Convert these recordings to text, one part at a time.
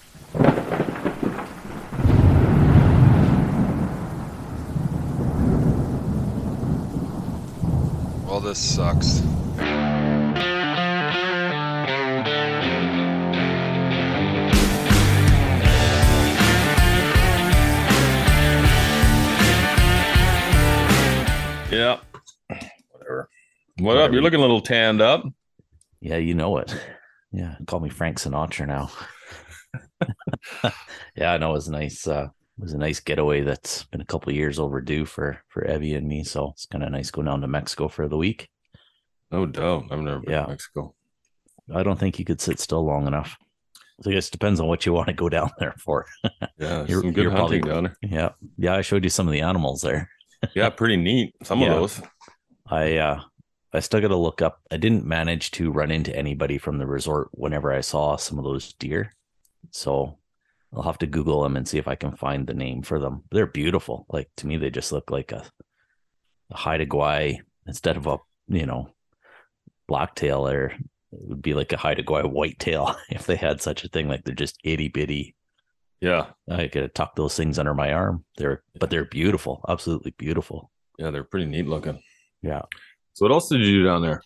Well, this sucks. Yeah, whatever. What up? Whatever. You're looking a little tanned up. Yeah, you know it. Yeah, call me Frank Sinatra now. Yeah, I know it was nice. It was a nice getaway that's been a couple of years overdue for Evie and me. So it's kind of nice going down to Mexico for the week. No doubt. I've never been Yeah, to Mexico. I don't think you could sit still long enough. So I guess it depends on what you want to go down there for. Yeah, there's you're some good you're hunting probably down there. yeah. I showed you some of the animals there. Yeah, pretty neat. Some of Yeah, those. I still got to look up. I didn't manage to run into anybody from the resort whenever I saw some of those deer. So I'll have to Google them and see if I can find the name for them. They're beautiful. Like to me, they just look like a Haida Gwaii instead of a, blacktail, or it would be like a Haida Gwaii whitetail if they had such a thing. Like they're just itty bitty. Yeah. I could tuck those things under my arm. But they're beautiful. Absolutely beautiful. Yeah, they're pretty neat looking. Yeah. So what else did you do down there?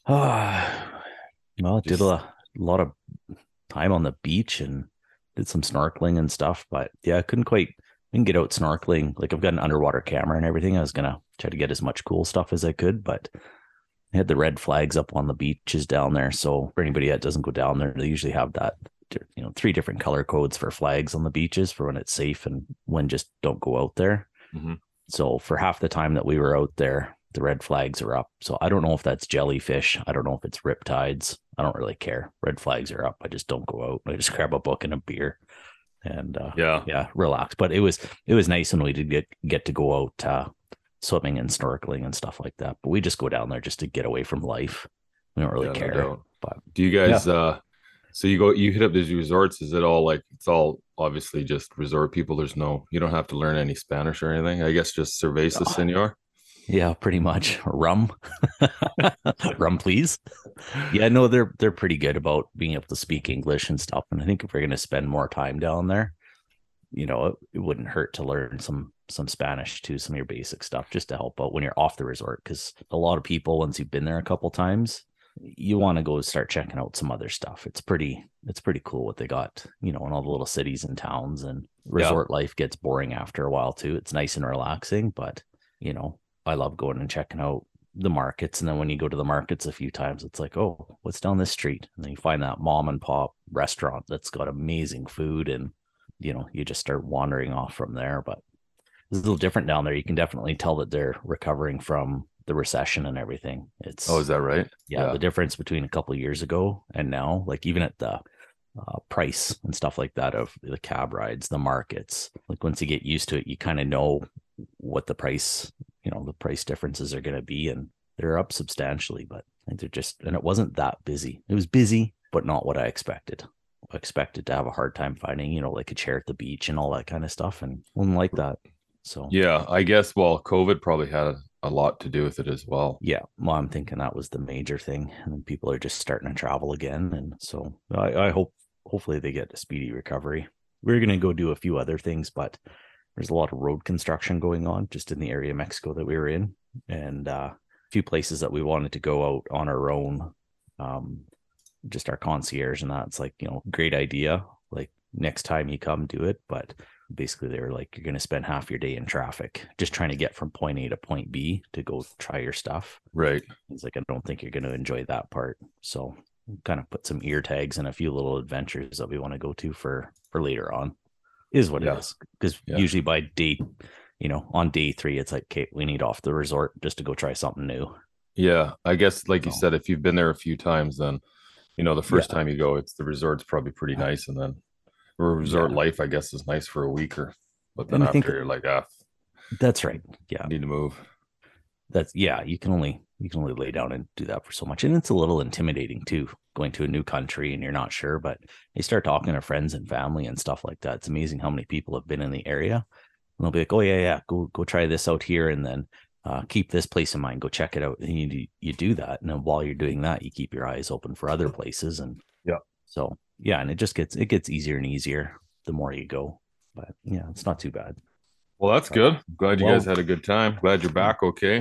Well, did Just a lot of time on the beach and did some snorkeling and stuff. But yeah, I didn't get out snorkeling. Like I've got an underwater camera and everything. I was going to try to get as much cool stuff as I could, but I had the red flags up on the beaches down there. So for anybody that doesn't go down there, they usually have that, 3 different color codes for flags on the beaches for when it's safe and when just don't go out there. Mhm. So for half the time that we were out there, the red flags are up. So I don't know if that's jellyfish. I don't know if it's riptides. I don't really care. Red flags are up. I just don't go out. I just grab a book and a beer and Yeah. relax. But it was nice when we did get to go out swimming and snorkeling and stuff like that. But we just go down there just to get away from life. We don't really Yeah, no care. doubt. But Do you guys so you hit up these resorts? Is it all like it's all obviously just resort people? You don't have to learn any Spanish or anything. I guess just cerveza, senor. yeah, pretty much. Rum. Rum, please. Yeah, no, they're pretty good about being able to speak English and stuff. And I think if we're going to spend more time down there, it wouldn't hurt to learn some Spanish too, some of your basic stuff just to help out when you're off the resort. Because a lot of people, once you've been there a couple times, you want to go start checking out some other stuff. It's pretty cool what they got, in all the little cities and towns. And resort life gets boring after a while too. It's nice and relaxing, but I love going and checking out the markets. And then when you go to the markets a few times, it's like, oh, what's down this street? And then you find that mom and pop restaurant that's got amazing food, and you just start wandering off from there. But it's a little different down there. You can definitely tell that they're recovering from the recession and everything. It's Oh, is that right? the difference between a couple of years ago and now, like even at the price and stuff like that of the cab rides, the markets, like once you get used to it, you kind of know what the price differences are going to be, and they're up substantially. But I think and it wasn't that busy. It was busy, but not what I expected. I expected to have a hard time finding, like a chair at the beach and all that kind of stuff, and wasn't like that. So Yeah, I guess COVID probably had a lot to do with it as well. yeah, well, I'm thinking that was the major thing, and then people are just starting to travel again, and so I hopefully they get a speedy recovery. We're going to go do a few other things, but there's a lot of road construction going on just in the area of Mexico that we were in, and a few places that we wanted to go out on our own. Just our concierge and that. It's like, great idea. Like next time you come do it. But basically they were like, you're going to spend half your day in traffic just trying to get from point A to point B to go try your stuff. Right. He's like, I don't think you're going to enjoy that part. So kind of put some ear tags and a few little adventures that we want to go to for later on. Is what it is. Because usually by day, on day 3, it's like, okay, we need off the resort just to go try something new. Yeah. I guess like you said, if you've been there a few times, then the first time you go, the resort's probably pretty nice. And then resort life, I guess, is nice for a week but then after you're like, that's right. Yeah. I need to move. You can only lay down and do that for so much. And it's a little intimidating too, going to a new country and you're not sure, but you start talking to friends and family and stuff like that. It's amazing how many people have been in the area. And they'll be like, oh yeah, go try this out here. And then keep this place in mind, go check it out. And you do that. And then while you're doing that, you keep your eyes open for other places. And yeah, so, yeah. And it gets easier and easier. the more you go. But yeah, it's not too bad. Well, that's good. Glad you guys Well, had a good time. Glad you're back. Okay.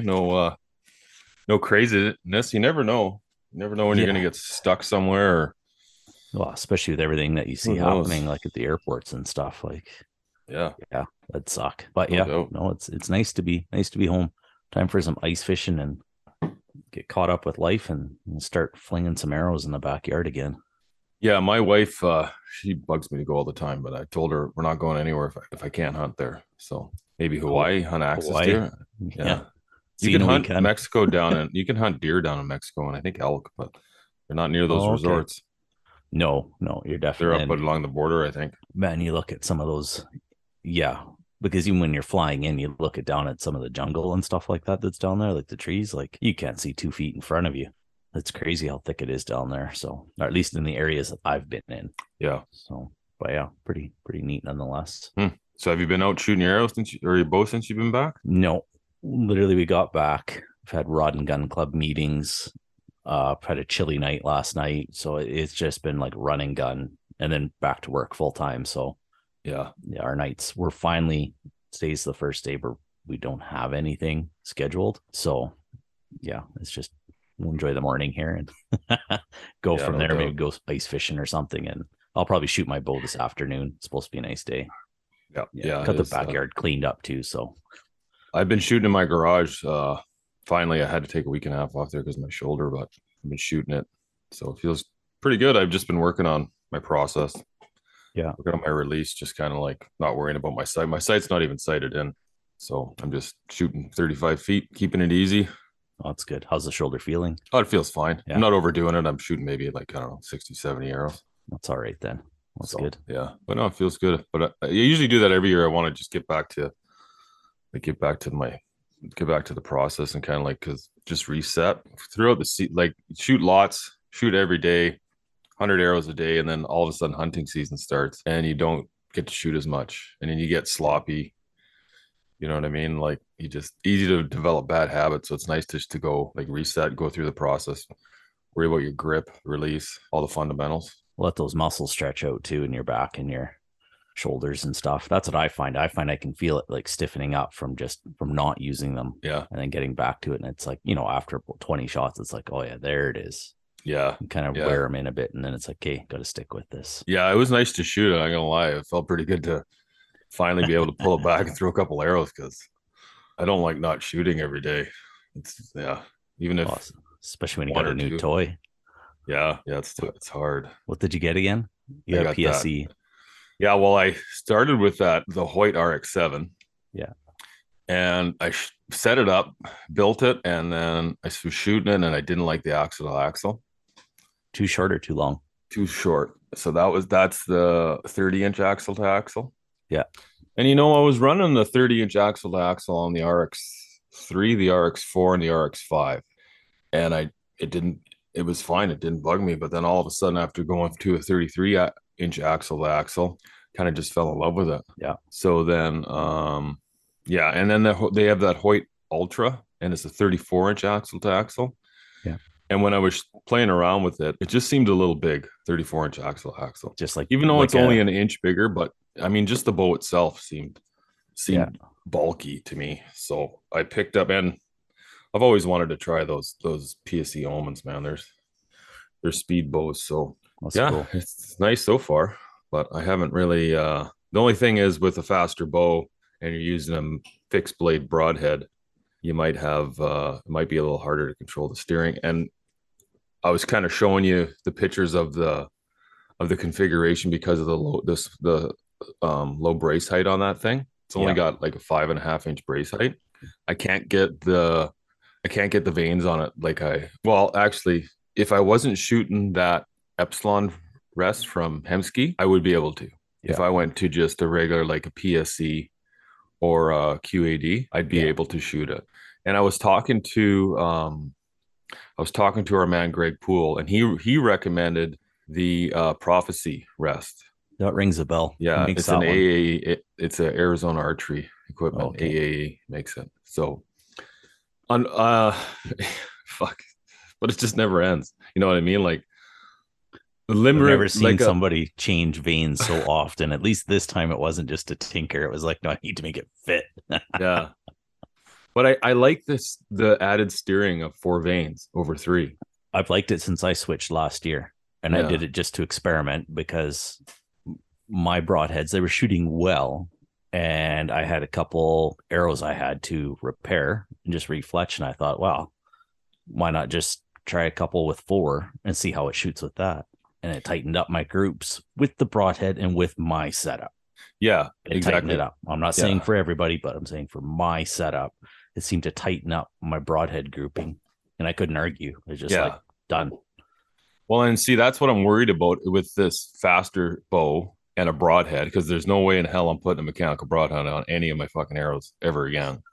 No craziness. You never know. You never know when you're gonna yeah. get stuck somewhere or Well, especially with everything that you who see knows. happening, like at the airports and stuff. Like, Yeah, yeah, that'd suck. But no yeah, doubt. no, it's nice to be home. Time for some ice fishing and get caught up with life and start flinging some arrows in the backyard again. Yeah, my wife, she bugs me to go all the time, but I told her we're not going anywhere if I can't hunt there. So maybe Oh, Hawaii, hunt access Hawaii. deer. Yeah. Yeah. You See you can in a hunt weekend. Mexico down and you can hunt deer down in Mexico and I think elk, but they're not near those Oh, okay. resorts. No, no, you're They're definitely up and along the border, I think. man, you look at some of those, yeah, because even when you're flying in, you look at down at some of the jungle and stuff like that that's down there, like the trees, like you can't see 2 feet in front of you. It's crazy how thick it is down there. So, or at least in the areas that I've been in. Yeah. So, but yeah, pretty neat nonetheless. Hmm. So have you been out shooting your arrows or your bow since you've been back? No, literally, we got back. We've had rod and gun club meetings. Had a chilly night last night, so it's just been like run and gun, and then back to work full time. So Yeah. yeah, our nights we're finally today's the first day where we don't have anything scheduled. So yeah, it's just we'll enjoy the morning here and go Yeah, from no there. Maybe doubt. go ice fishing or something, and I'll probably shoot my bow this afternoon. It's supposed to be a nice day. Yeah. Yeah, Yeah, it got the is. backyard cleaned up too. So I've been shooting in my garage. Finally, I had to take a week and a half off there because of my shoulder, but I've been shooting it. So it feels pretty good. I've just been working on my process, yeah, working on my release, just kind of like not worrying about my sight. My sight's not even sighted in. So I'm just shooting 35 feet, keeping it easy. oh, that's good. How's the shoulder feeling? Oh, it feels fine. I'm Yeah, not overdoing it. I'm shooting maybe like, I don't know, 60, 70 arrows. that's all right then. That's So good. yeah, but no, it feels good. But I usually do that every year. I want to just get back to like get back to the process and kind of like because just reset throughout the like shoot lots, shoot every day, 100 arrows a day, and then all of a sudden hunting season starts and you don't get to shoot as much, and then you get sloppy. You know what I mean? Like you just easy to develop bad habits. So it's nice just to go like reset, go through the process, worry about your grip, release, all the fundamentals. Let those muscles stretch out too in your back and your shoulders and stuff. That's what I find. I find I can feel it like stiffening up from not using them Yeah. and then getting back to it. And it's like, after about 20 shots, it's like, oh yeah, there it is. Yeah. You kind of Yeah. wear them in a bit. And then it's like, okay, got to stick with this. Yeah. It was nice to shoot it. I'm gonna lie. It felt pretty good to finally be able to pull it back and throw a couple arrows because I don't like not shooting every day. It's yeah. Even if Awesome. Especially when you one got a or new two. toy. Yeah. Yeah. It's hard. What did you get again? You I got got that. PSE. Yeah. Well, I started with the Hoyt RX-7. Yeah. And I set it up, built it, and then I was shooting it, and I didn't like the axle to axle. Too short or too long? Too short. So that's the 30-inch axle to axle. Yeah. And I was running the 30-inch axle to axle on the RX-3, the RX-4, and the RX-5. And it was fine. It didn't bug me. But then all of a sudden, after going to a 33-inch axle to axle, kind of just fell in love with it. Yeah. So then, yeah. And then they have that Hoyt Ultra, and it's a 34-inch axle to axle. Yeah. And when I was playing around with it, it just seemed a little big, 34-inch axle to axle. Just like, Even though like it's only an inch bigger, but I mean, just the bow itself seemed Yeah. bulky to me. So I picked up, and I've always wanted to try those PSE Omens, man. They're speed bows. So that's yeah, cool. it's nice so far, but I haven't really the only thing is with a faster bow and you're using a fixed blade broadhead, you might have it might be a little harder to control the steering. And I was kind of showing you the pictures of the configuration because of the low brace height on that thing. It's only got like a 5.5-inch brace height. I can't get the vanes on it actually, if I wasn't shooting that Epsilon rest from Hemsky, I would be able to. If I went to just a regular like a PSC or a QAD, I'd be able to shoot it. And I was talking to our man Greg Poole, and he recommended the Prophecy rest. That rings a bell. Yeah, it's an AAA. It's an Arizona Archery equipment. Okay. AAA makes it. So, fuck, but it just never ends. You know what I mean? Like limb I've never driven, seen somebody change vanes so often. At least this time it wasn't just a tinker. It was like, no, I need to make it fit. yeah. But I like the added steering of 4 vanes over 3. I've liked it since I switched last year, and I Yeah. did it just to experiment because my broadheads, they were shooting well, and I had a couple arrows I had to repair and just refletch, and I thought, wow, why not just try a couple with 4 and see how it shoots with that? And it tightened up my groups with the broadhead and with my setup. Yeah, It tightened exactly. it up. I'm not saying for everybody, but I'm saying for my setup, it seemed to tighten up my broadhead grouping, and I couldn't argue. It was just like done. Well, and see, that's what I'm worried about with this faster bow and a broadhead, because there's no way in hell I'm putting a mechanical broadhead on any of my fucking arrows ever again.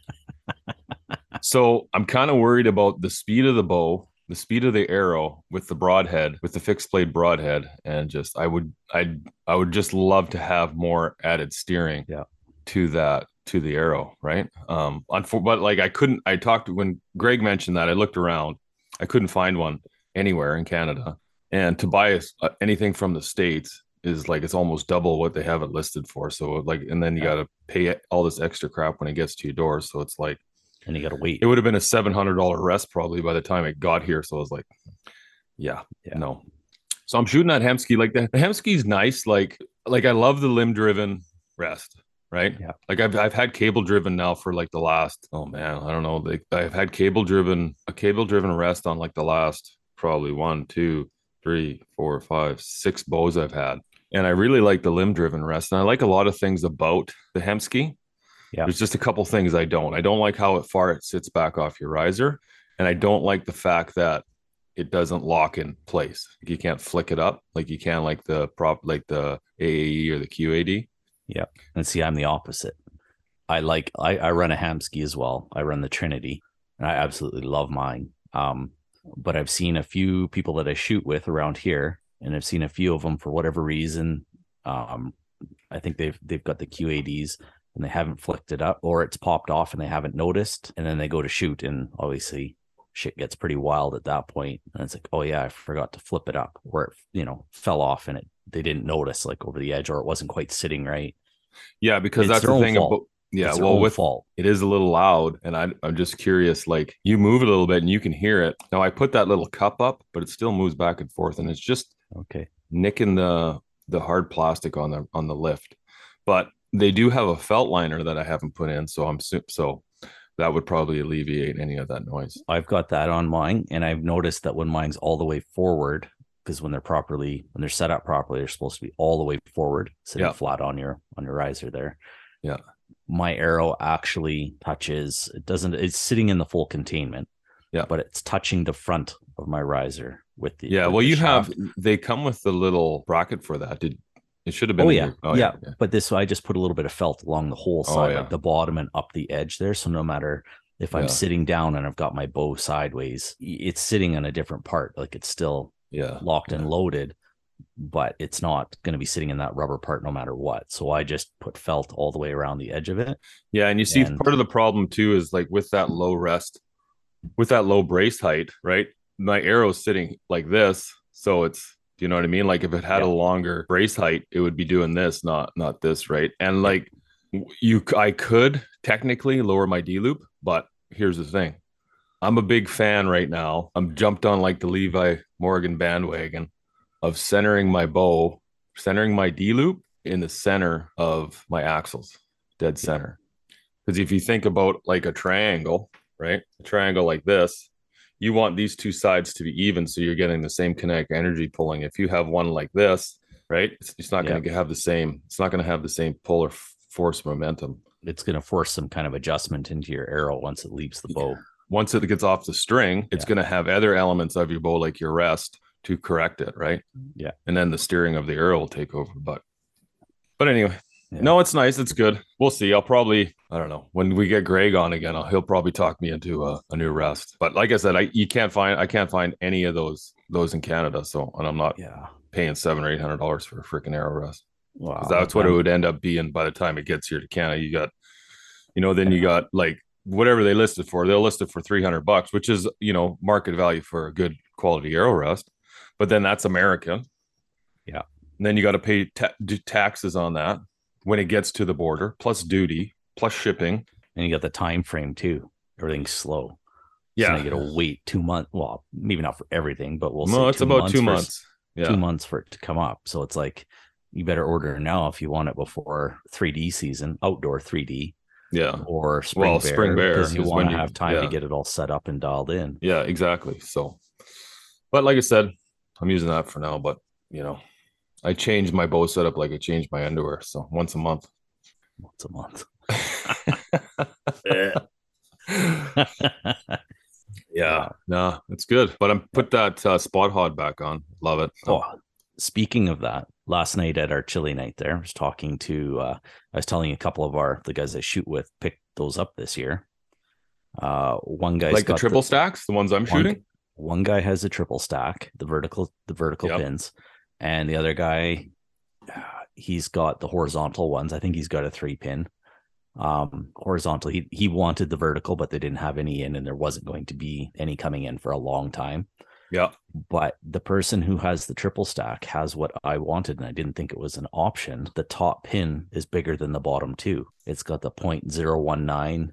So I'm kind of worried about the speed of the bow, the speed of the arrow with the broadhead, with the fixed blade broadhead, and just I would just love to have more added steering to the arrow, right? But like I talked when Greg mentioned that, I looked around, I couldn't find one anywhere in Canada, and to buy anything from the States is like it's almost double what they have it listed for. So like, and then you got to pay all this extra crap when it gets to your door. So it's like, and you got to wait. It would have been a $700 rest probably by the time it got here. So I was like, no. So I'm shooting at Hemsky. Like the Hemsky's nice. Like I love the limb driven rest, right? Yeah. Like I've had cable driven now for like the last, oh man, I don't know. I've had a cable driven rest on like the last probably 1, 2, 3, 4, 5, 6 bows I've had. And I really like the limb driven rest. And I like a lot of things about the Hemsky. Yeah. There's just a couple things I don't. I don't like how far it sits back off your riser. And I don't like the fact that it doesn't lock in place. Like you can't flick it up like you can like the AAE or the QAD. Yeah. And see, I'm the opposite. I run a Hemsky as well. I run the Trinity, and I absolutely love mine. But I've seen a few people that I shoot with around here, and I've seen a few of them for whatever reason. I think they've got the QADs and they haven't flicked it up, or it's popped off and they haven't noticed, and then they go to shoot, and obviously shit gets pretty wild at that point. And it's like, oh yeah, I forgot to flip it up, or it fell off and they didn't notice like over the edge, or it wasn't quite sitting right. Yeah, because that's the thing about fault. It is a little loud, and I'm just curious, like you move it a little bit and you can hear it. Now I put that little cup up, but it still moves back and forth, and it's just nicking the hard plastic on the lift. But they do have a felt liner that I haven't put in, so that would probably alleviate any of that noise. I've got that on mine, and I've noticed that when mine's all the way forward, because when they're set up properly, they're supposed to be all the way forward, sitting flat on your riser there. Yeah. My arrow actually touches, it's sitting in the full containment. Yeah. But it's touching the front of my riser with the they come with the little bracket for that. It should have been. But I just put a little bit of felt along the whole side, like the bottom and up the edge there. So no matter if I'm sitting down and I've got my bow sideways, it's sitting on a different part. Like it's still locked and loaded, but it's not going to be sitting in that rubber part no matter what. So I just put felt all the way around the edge of it. Yeah. And you see part of the problem too is like with that low brace height, right? My arrow's sitting like this. So it's, do you know what I mean? Like if it had a longer brace height, it would be doing this, not this, right? And like I could technically lower my D loop, but here's the thing. I'm a big fan right now. I'm jumped on like the Levi Morgan bandwagon of centering my bow, centering my D loop in the center of my axles, dead center. Because if you think about like a triangle, right? A triangle like this, you want these two sides to be even, so you're getting the same kinetic energy pulling. If you have one like this, right, it's not going to have the same. It's not going to have the same polar force momentum. It's going to force some kind of adjustment into your arrow once it leaves the bow. Once it gets off the string, it's going to have other elements of your bow, like your rest, to correct it, right? Yeah, and then the steering of the arrow will take over. But anyway. Yeah. No, it's nice. It's good. We'll see. I don't know. When we get Greg on again, he'll probably talk me into a new rest. But like I said, I can't find any of those in Canada. So, and I'm not paying $700 or $800 for a freaking arrow rest. Wow, that's what it would end up being by the time it gets here to Canada. You got, you got like whatever they list it for. They'll list it for $300, which is market value for a good quality arrow rest. but then that's American. Yeah. And then you got to pay taxes on that when it gets to the border, plus duty, plus shipping. And you got the time frame too. Everything's slow. Yeah. So now you got to wait 2 months. Well, maybe not for everything, but we'll No, say it's about 2 months. Yeah. 2 months for it to come up. So it's like you better order now if you want it before 3D season, outdoor 3D. Yeah. Or spring bear because you want to have time to get it all set up and dialed in. Yeah, exactly. So, but like I said, I'm using that for now. But you know, I changed my bow setup like I changed my underwear. So once a month. Once a month. Yeah, no, it's good. But I'm put that Spot Hod back on. Love it. Oh, speaking of that, last night at our chili night there, I was talking to I was telling a couple of the guys I shoot with picked those up this year. One guy's like the triple stacks, the ones I'm shooting. One guy has a triple stack, the vertical pins, and the other guy, he's got the horizontal ones. I think he's got a 3-pin. Horizontal. He wanted the vertical, but they didn't have any in, and there wasn't going to be any coming in for a long time. Yeah. But the person who has the triple stack has what I wanted, and I didn't think it was an option. The top pin is bigger than the bottom two. It's got the 0.019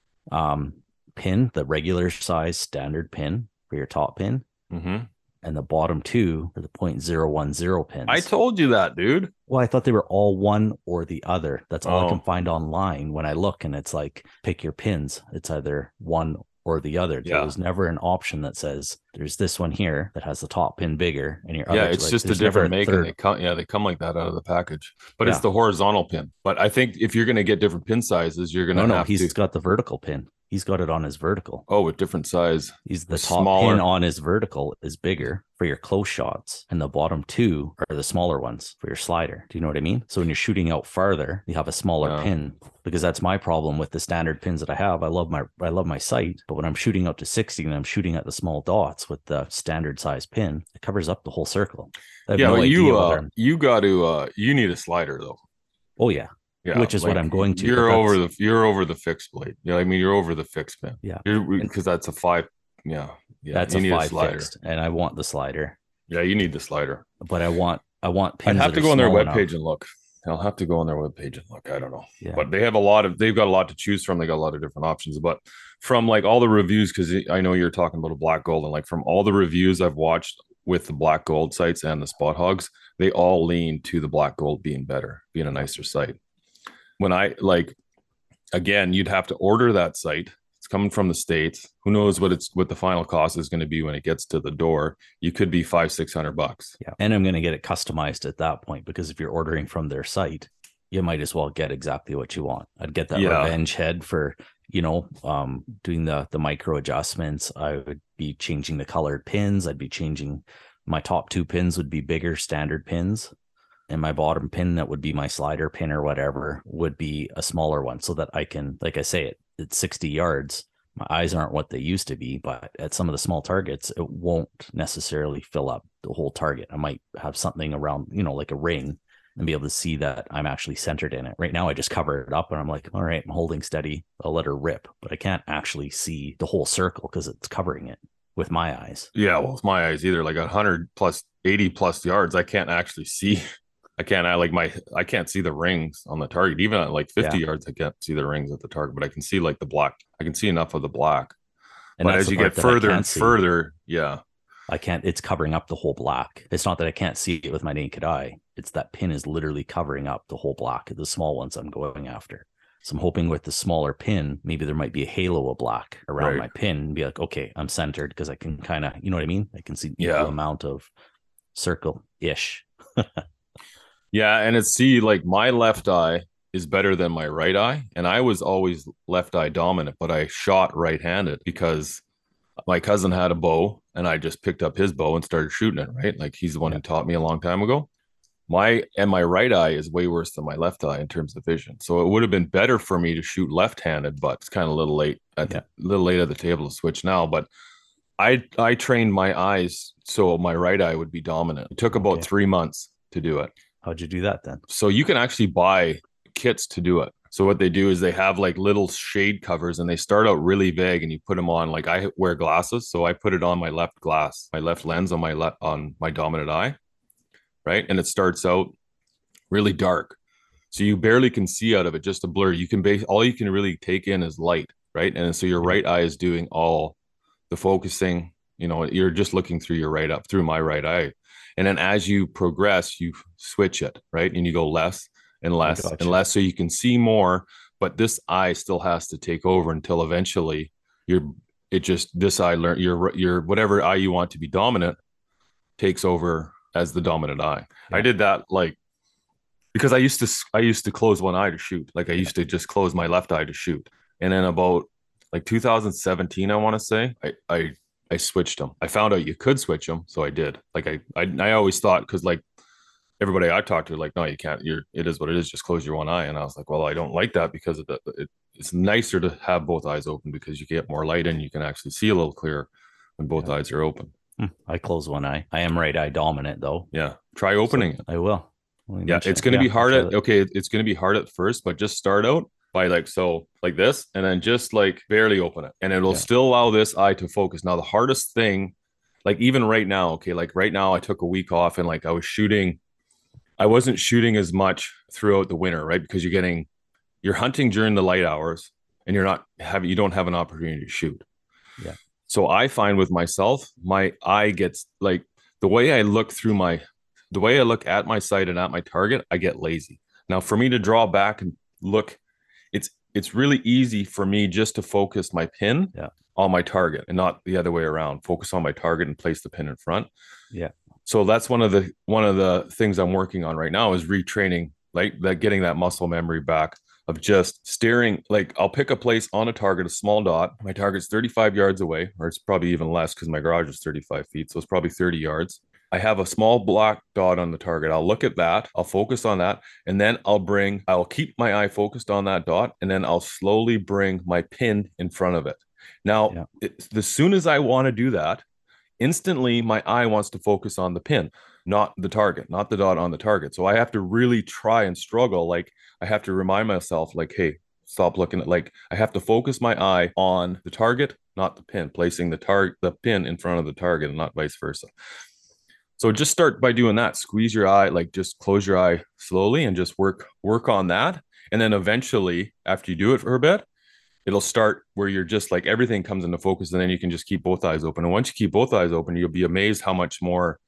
pin, the regular size standard pin for your top pin. Mm-hmm. And the bottom two are the 0.010 pins. I told you that, dude. Well, I thought they were all one or the other. That's all I can find online when I look, and it's like, pick your pins. It's either one or the other. There was never an option that says there's this one here that has the top pin bigger, and your other. It's like, just a different make, and they come like that out of the package. But it's the horizontal pin. But I think if you're going to get different pin sizes, you're going to have he's got the vertical pin. He's got it on his vertical. Oh, with different size. He's the top pin on his vertical is bigger for your close shots, and the bottom two are the smaller ones for your slider. Do you know what I mean? So when you're shooting out farther, you have a smaller pin, because that's my problem with the standard pins that I have. I love my sight, but when I'm shooting out to 60 and I'm shooting at the small dots with the standard size pin, it covers up the whole circle. You need a slider though. Oh yeah. Yeah, which is like, what I'm going to. You're over the fixed blade. Yeah, I mean you're over the fixed pin. Yeah, because that's a 5. Yeah, that's a 5 fixed, and I want the slider. Yeah, you need the slider. But I want pins. I'd have to go on their webpage and look. I'll have to go on their webpage and look. I don't know. Yeah. But they've got a lot to choose from. They got a lot of different options. But from like all the reviews, because I know you're talking about a black gold, and like from all the reviews I've watched with the black gold sites and the Spot Hogs, they all lean to the black gold being better, being a nicer sight. When again, you'd have to order that sight. It's coming from the States. Who knows what the final cost is going to be when it gets to the door? You could be $500-$600. Yeah. And I'm going to get it customized at that point, because if you're ordering from their site, you might as well get exactly what you want. I'd get that revenge head for, doing the micro adjustments. I would be changing the colored pins. I'd be changing my top 2 pins would be bigger standard pins. And my bottom pin, that would be my slider pin or whatever, would be a smaller one, so that I can, like I say, at 60 yards, my eyes aren't what they used to be, but at some of the small targets, it won't necessarily fill up the whole target. I might have something around, like a ring, and be able to see that I'm actually centered in it. Right now, I just cover it up and I'm like, all right, I'm holding steady. I'll let her rip, but I can't actually see the whole circle because it's covering it with my eyes. Yeah, well, it's my eyes either. Like 100 plus 80 plus yards, I can't actually see. I can't see the rings on the target. Even at like 50 yards, I can't see the rings at the target, but I can see like the black. I can see enough of the black. But as you get further and further, I can't. It's covering up the whole black. It's not that I can't see it with my naked eye. It's that pin is literally covering up the whole black, the small ones I'm going after. So I'm hoping with the smaller pin, maybe there might be a halo of black around my pin and be like, okay, I'm centered, because I can kind of, you know what I mean? I can see equal amount of circle-ish. Yeah, and like my left eye is better than my right eye, and I was always left eye dominant, but I shot right-handed because my cousin had a bow, and I just picked up his bow and started shooting it, right? Like he's the one who taught me a long time ago. My right eye is way worse than my left eye in terms of vision, so it would have been better for me to shoot left-handed, but it's kind of a little late at the table to switch now. But I trained my eyes so my right eye would be dominant. It took about 3 months to do it. How'd you do that then? So you can actually buy kits to do it. So what they do is they have like little shade covers, and they start out really vague, and you put them on. Like I wear glasses, so I put it on my left glass, my left lens on my dominant eye, right? And it starts out really dark. So you barely can see out of it, just a blur. You can base all you can really take in is light, right? And so your right eye is doing all the focusing. You're just looking through your right up through my right eye. And then as you progress, you switch it, right? And you go less and less and less so you can see more, but this eye still has to take over until eventually this eye your whatever eye you want to be dominant takes over as the dominant eye. Yeah. I did that like because I used to close one eye to shoot. Like I used to just close my left eye to shoot. And then about like 2017, I want to say, I switched them. I found out you could switch them, so I did. Like I always thought, because like everybody I talked to, like, no, you can't. It is what it is. Just close your one eye. And I was like, well, I don't like that because it's nicer to have both eyes open because you get more light and you can actually see a little clearer when both eyes are open. I close one eye. I am right eye dominant though. Yeah, try opening it. I will. Yeah, it's going to be hard it's going to be hard at first, but just start out by like this, and then just like barely open it, and it'll still allow this eye to focus. Now the hardest thing, like even right now, okay, like right now I took a week off, and like I wasn't shooting as much throughout the winter, right? Because you're hunting during the light hours, and you don't have an opportunity to shoot. Yeah. So I find with myself, my eye gets like the way I look at my sight and at my target, I get lazy. Now for me to draw back and look, it's really easy for me just to focus my pin on my target and not the other way around. Focus on my target and place the pin in front. Yeah. So that's one of the things I'm working on right now is retraining, like that, getting that muscle memory back of just steering. Like I'll pick a place on a target, a small dot. My target's 35 yards away, or it's probably even less because my garage is 35 feet. So it's probably 30 yards. I have a small black dot on the target. I'll look at that. I'll focus on that. And then I'll keep my eye focused on that dot. And then I'll slowly bring my pin in front of it. Now, as soon as I want to do that, instantly my eye wants to focus on the pin, not the target, not the dot on the target. So I have to really try and struggle. Like I have to remind myself like, hey, stop looking at, like, I have to focus my eye on the target, not the pin, placing the pin in front of the target and not vice versa. So just start by doing that. Squeeze your eye, like just close your eye slowly and just work on that. And then eventually, after you do it for a bit, it'll start where you're just like everything comes into focus, and then you can just keep both eyes open. And once you keep both eyes open, you'll be amazed how much more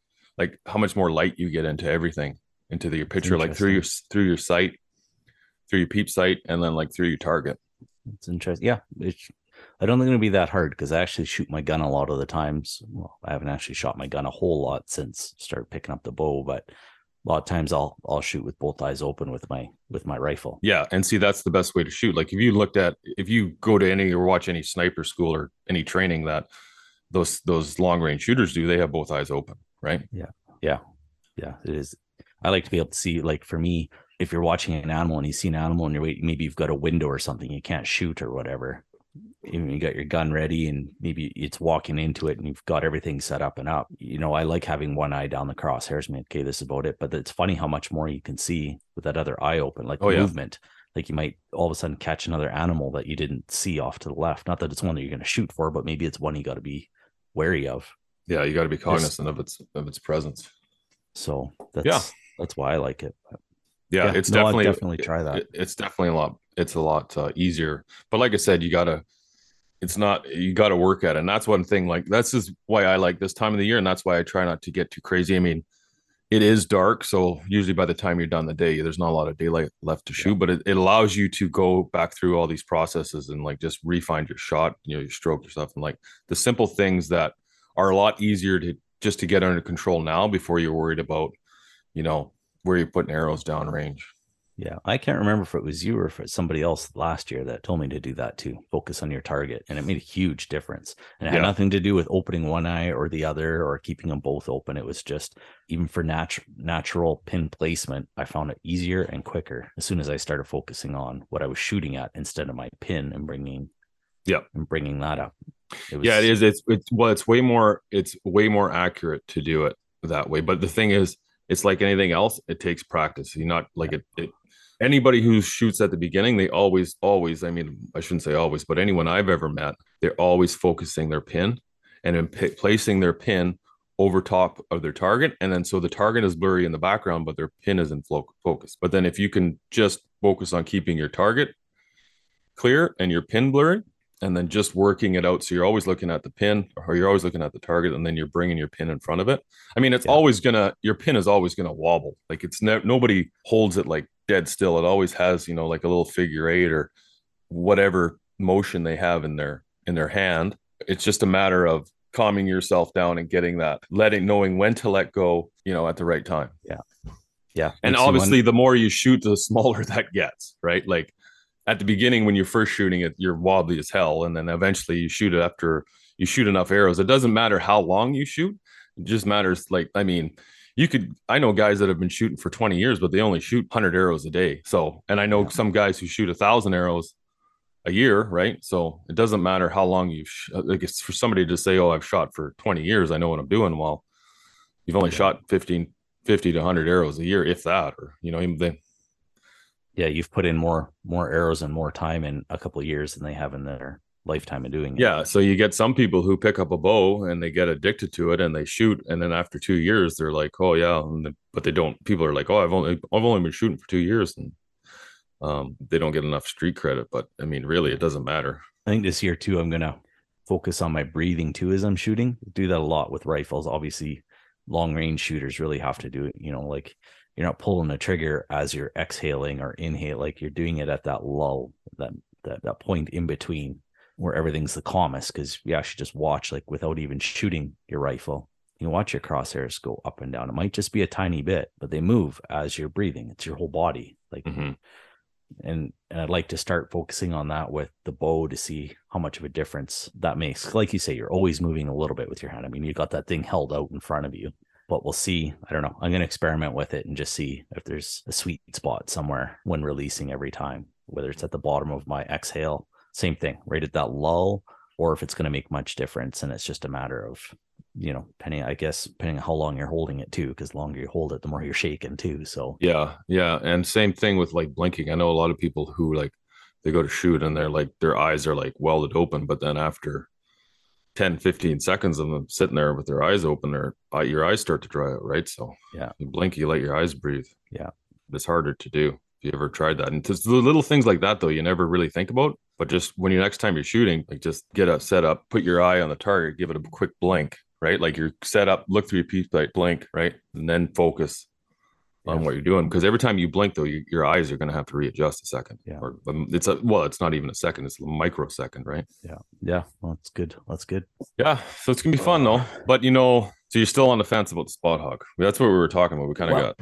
light you get into everything, into your picture, like through your sight, through your peep sight, and then like through your target. It's interesting. Yeah. I don't think it'll be that hard because I actually shoot my gun a lot of the times. Well, I haven't actually shot my gun a whole lot since started picking up the bow, but a lot of times I'll shoot with both eyes open with my rifle. Yeah, and see, that's the best way to shoot. Like if you go to any or watch any sniper school or any training that those long range shooters do, they have both eyes open, right? Yeah. It is. I like to be able to see. Like for me, if you're watching an animal and you see an animal and maybe you've got a window or something you can't shoot or whatever. You got your gun ready and maybe it's walking into it and you've got everything set up and up. I like having one eye down the crosshairs. Okay, this is about it. But it's funny how much more you can see with that other eye open, like movement. Like you might all of a sudden catch another animal that you didn't see off to the left. Not that it's one that you're going to shoot for, but maybe it's one you got to be wary of. Yeah, you got to be cognizant of its presence. So that's why I like it. Yeah, it's definitely I'll definitely try that. It's definitely a lot easier. But like I said, you got to work at it. And that's one thing, like that's just why I like this time of the year. And that's why I try not to get too crazy. I mean, it is dark. So usually by the time you're done the day, there's not a lot of daylight left to shoot, but it allows you to go back through all these processes and like just refine your shot, your stroke, your stuff. And like the simple things that are a lot easier to get under control now before you're worried about, where you're putting arrows down range. Yeah, I can't remember if it was you or if it's somebody else last year that told me to do that too. Focus on your target. And it made a huge difference. And it had nothing to do with opening one eye or the other or keeping them both open. It was just even for natural pin placement, I found it easier and quicker as soon as I started focusing on what I was shooting at instead of my pin and bringing that up. It is. It's way more accurate to do it that way. But the thing is, it's like anything else. It takes practice. You're not like it. anybody who shoots at the beginning, they always, I mean, I shouldn't say always, but anyone I've ever met, they're always focusing their pin and then placing their pin over top of their target. And then so the target is blurry in the background, but their pin is in focus. But then if you can just focus on keeping your target clear and your pin blurry, and then just working it out. So you're always looking at the pin or you're always looking at the target, and then you're bringing your pin in front of it. I mean, it's always your pin is always going to wobble. Like it's nobody holds it like dead still. It always has, you know, like a little figure eight or whatever motion they have in their hand. It's just a matter of calming yourself down and getting that, knowing when to let go, you know, at the right time. Yeah. And obviously the more you shoot, the smaller that gets, right? Like, at the beginning, when you're first shooting it, you're wobbly as hell. And then eventually you shoot it after you shoot enough arrows. It doesn't matter how long you shoot. It just matters. Like, I mean, I know guys that have been shooting for 20 years, but they only shoot 100 arrows a day. So, and I know some guys who shoot 1,000 arrows a year, right? So it doesn't matter how long like it's for somebody to say, oh, I've shot for 20 years. I know what I'm doing. Well, you've only shot 50 to 100 arrows a year, if that, or, you know, even then. Yeah, you've put in more arrows and more time in a couple of years than they have in their lifetime of doing it. Yeah, so you get some people who pick up a bow and they get addicted to it and they shoot, and then after 2 years they're like, oh yeah, but they don't. People are like, oh, I've only been shooting for 2 years, and they don't get enough street credit. But I mean, really, it doesn't matter. I think this year too, I'm gonna focus on my breathing too as I'm shooting. Do that a lot with rifles. Obviously, long range shooters really have to do it. You know, like, you're not pulling the trigger as you're exhaling or inhale, like you're doing it at that lull, that point in between where everything's the calmest, because you actually just watch, like, without even shooting your rifle, you watch your crosshairs go up and down. It might just be a tiny bit, but they move as you're breathing. It's your whole body. Like, and I'd like to start focusing on that with the bow to see how much of a difference that makes. Like you say, you're always moving a little bit with your hand. I mean, you got that thing held out in front of you. But we'll see. I don't know. I'm going to experiment with it and just see if there's a sweet spot somewhere when releasing every time, whether it's at the bottom of my exhale, same thing, right at that lull, or if it's going to make much difference. And it's just a matter of, you know, depending on how long you're holding it too, because the longer you hold it, the more you're shaking too. So yeah. And same thing with like blinking. I know a lot of people who, like, they go to shoot and they're like, their eyes are like welded open, but then after 10-15 seconds of them sitting there with their eyes open, your eyes start to dry out, right? So yeah, you blink, you let your eyes breathe. Yeah, it's harder to do if you ever tried that. And it's the little things like that, though, you never really think about. But just when next time you're shooting, like, just get a setup, put your eye on the target, give it a quick blink, right? Like, you're set up, look through your piece, like, blink, right? And then focus on what you're doing, because every time you blink, though, your eyes are going to have to readjust a second. Or it's not even a second, it's a microsecond, right? Well, that's good. Yeah, so it's gonna be fun though. But, you know, so you're still on the fence about the Spot Hog. That's what we were talking about. We kind of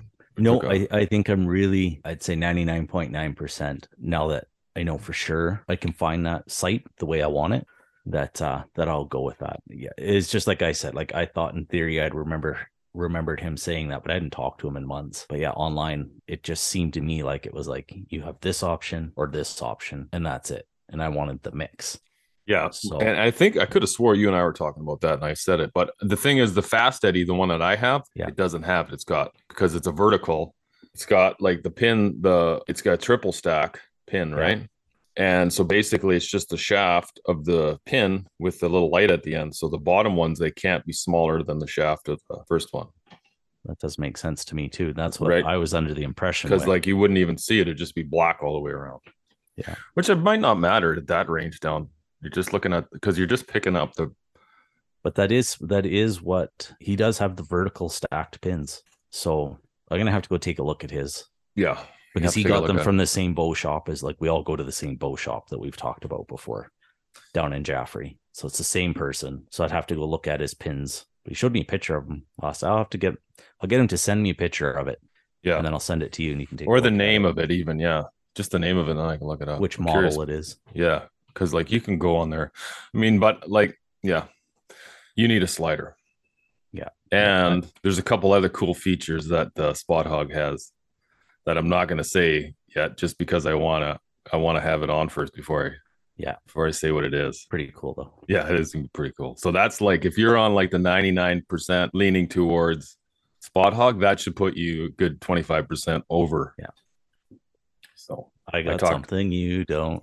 I think I'm really, I'd say 99.9% now that I know for sure I can find that sight the way I want it, that I'll go with that. Yeah, it's just like I said, like, I thought in theory I'd remembered him saying that, but I hadn't talked to him in months. But yeah, online, it just seemed to me like it was like, you have this option or this option, and that's it. And I wanted the mix. Yeah. So, and I think I could have swore you and I were talking about that and I said it, but the thing is, the Fast Eddie, the one that I have, it doesn't have it. It's got, because it's a vertical, it's got like the pin, it's got a triple stack pin, right? And so basically it's just the shaft of the pin with the little light at the end. So the bottom ones, they can't be smaller than the shaft of the first one. That does make sense to me too. That's what I was under the impression. Because like, you wouldn't even see it. It'd just be black all the way around. Yeah. Which it might not matter at that range down. You're just looking at, because you're just picking up the. But that is what he does have, the vertical stacked pins. So I'm going to have to go take a look at his. Yeah. Because he got them from the same bow shop as, like, we all go to the same bow shop that we've talked about before down in Jaffrey. So it's the same person. So I'd have to go look at his pins. But he showed me a picture of them last. I'll get him to send me a picture of it. Yeah. And then I'll send it to you and you can take or the name of it even. Yeah. Just the name of it, and I can look it up. Which model it is. Yeah. Because, like, you can go on there. I mean, but, like, yeah, you need a slider. Yeah. And there's a couple other cool features that the Spot Hog has that I'm not going to say yet, just because I want to have it on first before I say what it is. Pretty cool though. Yeah, it is pretty cool. So that's like, if you're on like the 99% leaning towards Spot Hog, that should put you a good 25% over. Yeah. So I got talked- something you don't.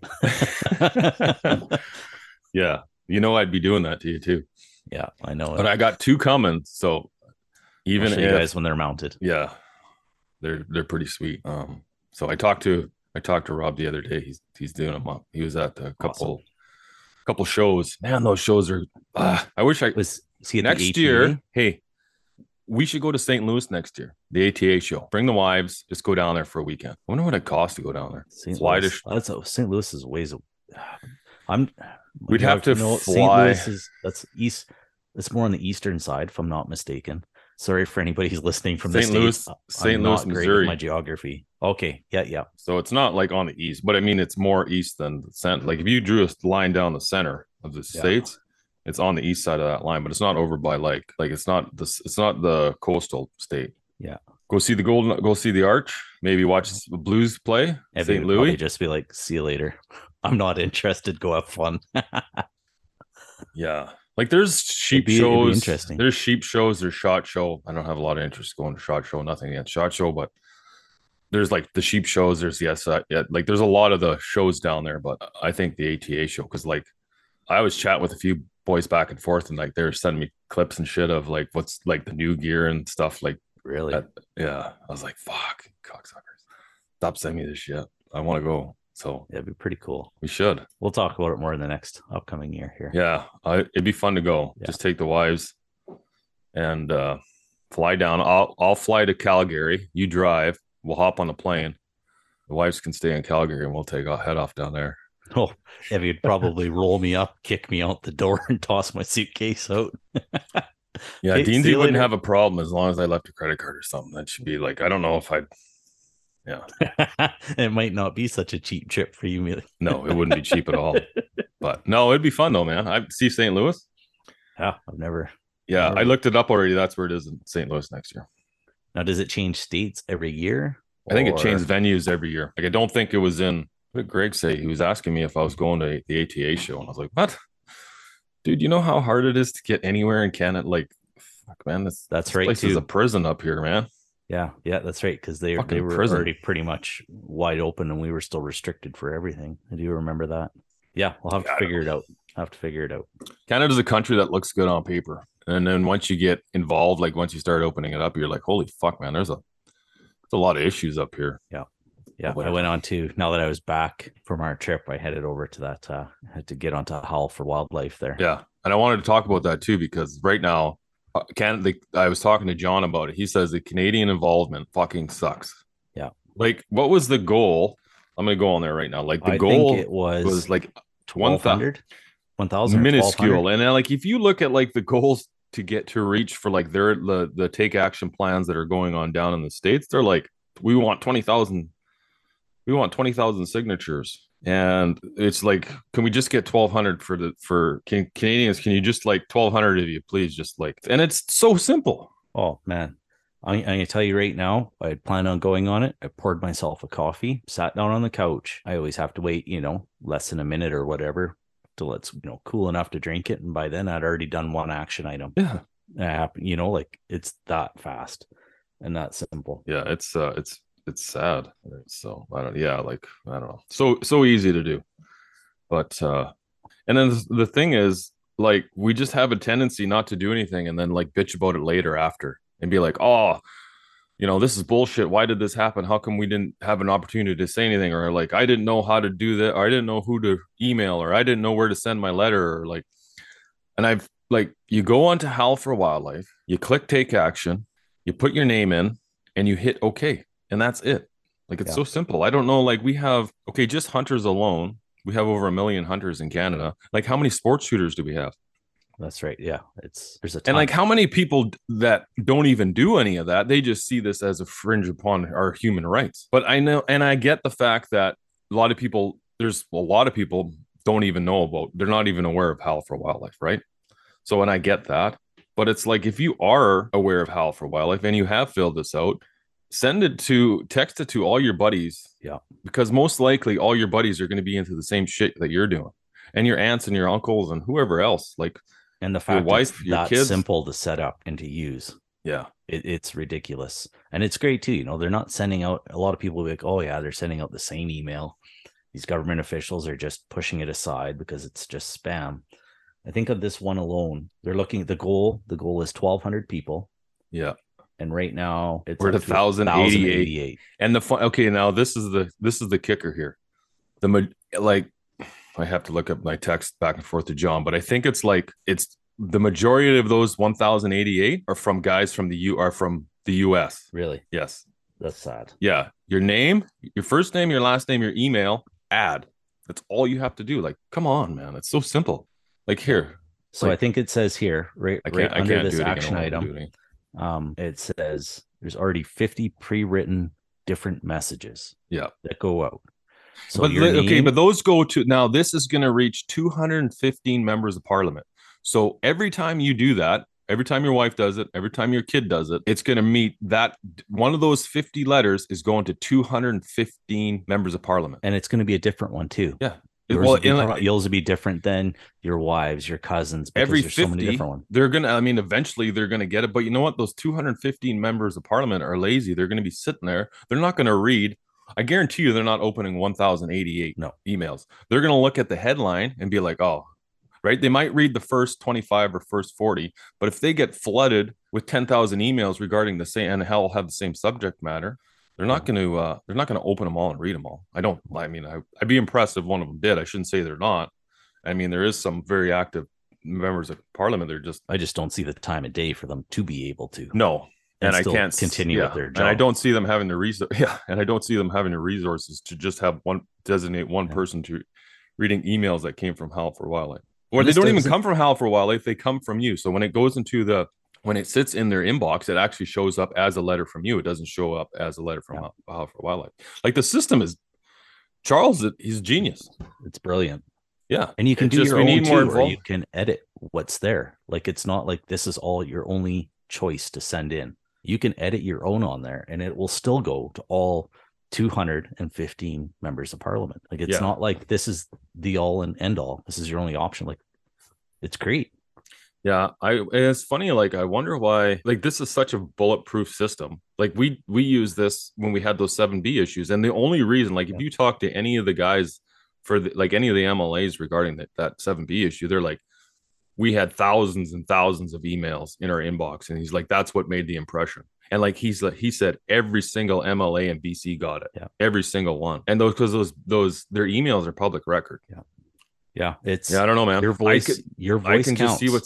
yeah, I'd be doing that to you too. Yeah, I know. But I got 2 coming. So even I'll show if you guys when they're mounted. yeah, they're pretty sweet. So I talked to Rob the other day. He's doing them up. He was at a couple shows. Man, those shows are. I wish I Was he at next the year. ATA? Hey, we should go to St. Louis next year. The ATA show. Bring the wives. Just go down there for a weekend. I wonder what it costs to go down there. St. Fly Louis. St. Louis is ways. We'd have to St. fly. Louis that's east. It's more on the eastern side, if I'm not mistaken. Sorry for anybody who's listening from St. the Louis, States. St. I'm Louis, not great with Missouri. my geography. Okay, yeah. So it's not like on the east, but I mean it's more east than the center. Like if you drew a line down the center of the states, it's on the east side of that line, but it's not over by like it's not the coastal state. Yeah. Go see the Arch. Maybe watch the Blues play. Evan St. would probably Louis. just be like, see you later. I'm not interested. Go have fun. Yeah. Like there's sheep It'd be shows. interesting. There's sheep shows. There's SHOT Show. I don't have a lot of interest going to SHOT Show. Nothing against SHOT Show, but there's like the sheep shows. There's like there's a lot of the shows down there. But I think the ATA show, because like I was chatting with a few boys back and forth, and like they're sending me clips and shit of like what's like the new gear and stuff. Like Really? yeah, I was like, fuck, cocksuckers, stop sending me this shit. I want to go. So It'd be pretty cool. we should. We'll talk about it more in the next upcoming year here. Yeah, it'd be fun to go. Yeah. Just take the wives and fly down. I'll fly to Calgary. You drive. We'll hop on the plane. The wives can stay in Calgary, and we'll head off down there. Oh, Evie would probably roll me up, kick me out the door, and toss my suitcase out. Yeah, Okay, D&D see you wouldn't later. have a problem as long as I left a credit card or something. That should be like, I don't know if I'd. Yeah, It might not be such a cheap trip for you, Millie. no, it wouldn't be cheap at all. But no, it'd be fun though, man. I see St. Louis. Yeah, I've never. Yeah, Never. I looked it up already. That's where it is in St. Louis next year. Now, does it change states every year? I think it Or- changed venues every year. Like I don't think it was in. What did Greg say? He was asking me if I was going to the ATA show, and I was like, "What, dude? You know how hard it is to get anywhere in Canada? Like, fuck, man, this right, place is too. a prison up here, man." Yeah, that's right. Because they Fucking were prison. already pretty much wide open, and we were still restricted for everything. I do remember that. Yeah, we'll have to Got it. figure it out. Have to figure it out. Canada's a country that looks good on paper, and then once you get involved, like once you start opening it up, you're like, "Holy fuck, man! There's a lot of issues up here." Yeah, Whatever. I went on to, now that I was back from our trip, I headed over to that. Had to get onto Hull for wildlife there. Yeah, and I wanted to talk about that too because right now, I was talking to John about it. He says the Canadian involvement fucking sucks. Yeah. Like, what was the goal? I'm gonna go on there right now. Like the I goal think it was like 1,200, 1,000, minuscule, and then like if you look at like the goals to get to reach for like the take action plans that are going on down in the States, they're like, we want 20,000 signatures. And it's like, can we just get 1,200 for Canadians? Can you just like 1,200 of you, please? Just like, and it's so simple. Oh man, I'm gonna tell you right now. I had planned on going on it. I poured myself a coffee, sat down on the couch. I always have to wait, less than a minute or whatever till it's cool enough to drink it. And by then, I'd already done one action item. Yeah, like it's that fast and that simple. yeah, it's sad. So I don't know. So easy to do, but and then the thing is, like, we just have a tendency not to do anything and then like bitch about it later after and be like, oh, this is bullshit. Why did this happen? How come we didn't have an opportunity to say anything? Or like, I didn't know how to do that. Or I didn't know who to email, or I didn't know where to send my letter, or like, and I've like, you go onto Howl for Wildlife, you click take action, you put your name in, and you hit okay. And that's it. Like, it's so simple. I don't know. Like, we have, just hunters alone, we have over 1 million hunters in Canada. Like, how many sports shooters do we have? That's right. Yeah. There's a ton. And like, how many people that don't even do any of that? They just see this as a fringe upon our human rights. But I know, and I get the fact that there's a lot of people don't even know about, they're not even aware of Howl for Wildlife, right? So, and I get that. But it's like, if you are aware of Howl for Wildlife and you have filled this out, text it to all your buddies. Yeah. Because most likely all your buddies are going to be into the same shit that you're doing. And your aunts and your uncles and whoever else. Like, and the fact wife, it's your that kids. simple to set up and to use. Yeah. It's ridiculous. And it's great too. They're not sending out, a lot of people will be like, oh yeah, they're sending out the same email. These government officials are just pushing it aside because it's just spam. I think of this one alone, they're looking at the goal. The goal is 1,200 people. Yeah. And right now it's we're at 1,088. And okay, now this is the kicker here. Like, I have to look up my text back and forth to John, but I think it's the majority of those 1,088 are from guys from the US. Really? Yes. That's sad. Yeah. Your name, your first name, your last name, your email, add. That's all you have to do. Like, come on, man. It's so simple. Like, here. So I think it says here, right under this action item, it says there's already 50 pre-written different messages that go out. So but those go to, now this is going to reach 215 members of parliament. So every time you do that, every time your wife does it, every time your kid does it, it's going to meet that one of those 50 letters is going to 215 members of parliament. And it's going to be a different one too. Yeah. Yours will be different than your wives, your cousins. Every 50, so many different ones. They're going to, eventually they're going to get it. But you know what? Those 215 members of parliament are lazy. They're going to be sitting there. They're not going to read. I guarantee you they're not opening 1,088 emails. They're going to look at the headline and be like, oh, right? They might read the first 25 or first 40, but if they get flooded with 10,000 emails regarding the same, and hell have the same subject matter, they're not going to open them all and read them all. I'd be impressed if one of them did. I shouldn't say they're not. There is some very active members of parliament. I just don't see the time of day for them to be able to. No. And I can't continue with their job. And I don't see them having the resources to just have designate one person to reading emails that came from Howl for Wildlife. Or they don't even come from Howl for Wildlife, they come from you. So when it goes when it sits in their inbox, it actually shows up as a letter from you. It doesn't show up as a letter from Howl for Wildlife. Like, the system is, Charles, he's genius. It's brilliant. Yeah. And you can do your own too, or you can edit what's there. Like, it's not like this is all your only choice to send in. You can edit your own on there and it will still go to all 215 members of parliament. Like, it's not like this is the all and end all. This is your only option. Like, it's great. Yeah. It's funny. Like, I wonder why, like, this is such a bulletproof system. Like, we use this when we had those 7B issues. And the only reason, like, if you talk to any of the guys for any of the MLAs regarding that 7B issue, they're like, we had thousands and thousands of emails in our inbox. And he's like, that's what made the impression. And like, he said every single MLA in BC got it. Yeah. Every single one. And because their emails are public record. Yeah. Yeah. I don't know, man. Your voice I can counts. Just see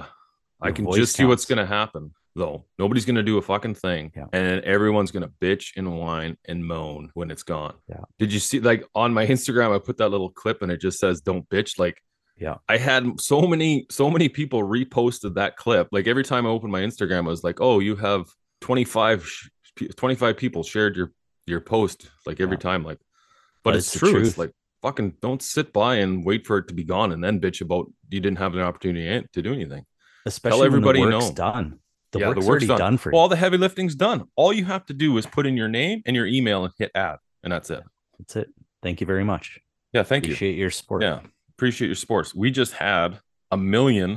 what's going to happen though. Nobody's going to do a fucking thing. Yeah. And everyone's going to bitch and whine and moan when it's gone. Yeah. Did you see, like, on my Instagram, I put that little clip and it just says, don't bitch. Like, yeah, I had so many people reposted that clip. Like, every time I opened my Instagram, I was like, oh, you have 25 people shared your post, like, every time. Like, but it's true. It's like, fucking don't sit by and wait for it to be gone and then bitch about you didn't have an opportunity to do anything. Especially tell everybody when the work's done. The work's already done for you. All the heavy lifting's done. All you have to do is put in your name and your email and hit add, and that's it. That's it. Thank you very much. Yeah, thank you. Appreciate your support. Yeah. Appreciate your sports. We just had 1 million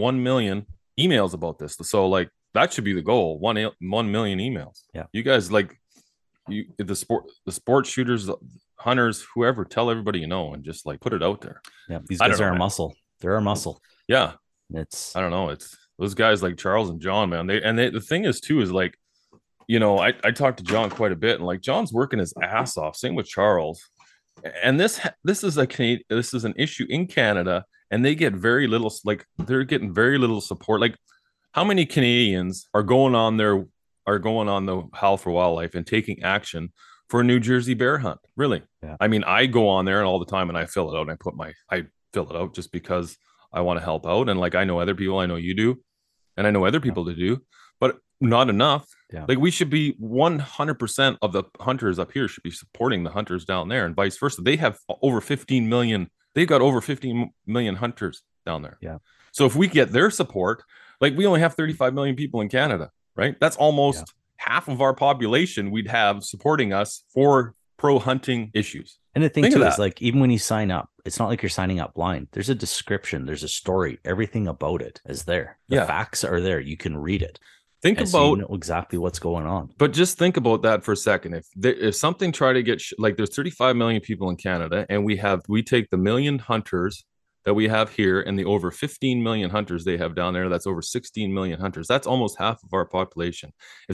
emails about this. So, like, that should be the goal. 1 million emails. Yeah. You guys, like, the sports shooters, hunters, whoever, tell everybody and just, like, put it out there. Yeah. These guys are our muscle. They're our muscle. Yeah. I don't know. It's those guys like Charles and John, man. The thing is too, is like, I talked to John quite a bit, and like, John's working his ass off. Same with Charles. And this is an issue in Canada, and they get very little, like, they're getting very little support. Like, how many Canadians are going on the Howl for Wildlife and taking action for a New Jersey bear hunt? Really? Yeah. I go on there and all the time, and I fill it out, and I fill it out just because I want to help out. And like, I know other people, I know you do, and I know other people to do, but not enough. Yeah. Like, we should be 100% of the hunters up here should be supporting the hunters down there, and vice versa. They have over 15 million. They've got over 15 million hunters down there. Yeah. So if we get their support, like, we only have 35 million people in Canada, right? That's almost half of our population we'd have supporting us for pro hunting issues. And the thing too is, like, even when you sign up, it's not like you're signing up blind. There's a description, there's a story, everything about it is there. The facts are there. You can read it. Think And so you about, know exactly what's going on. but just think about that for a second. If something try to get like there's 35 million people in Canada, and we take the million hunters that we have here and the over 15 million hunters they have down there. That's over 16 million hunters. That's almost half of our population.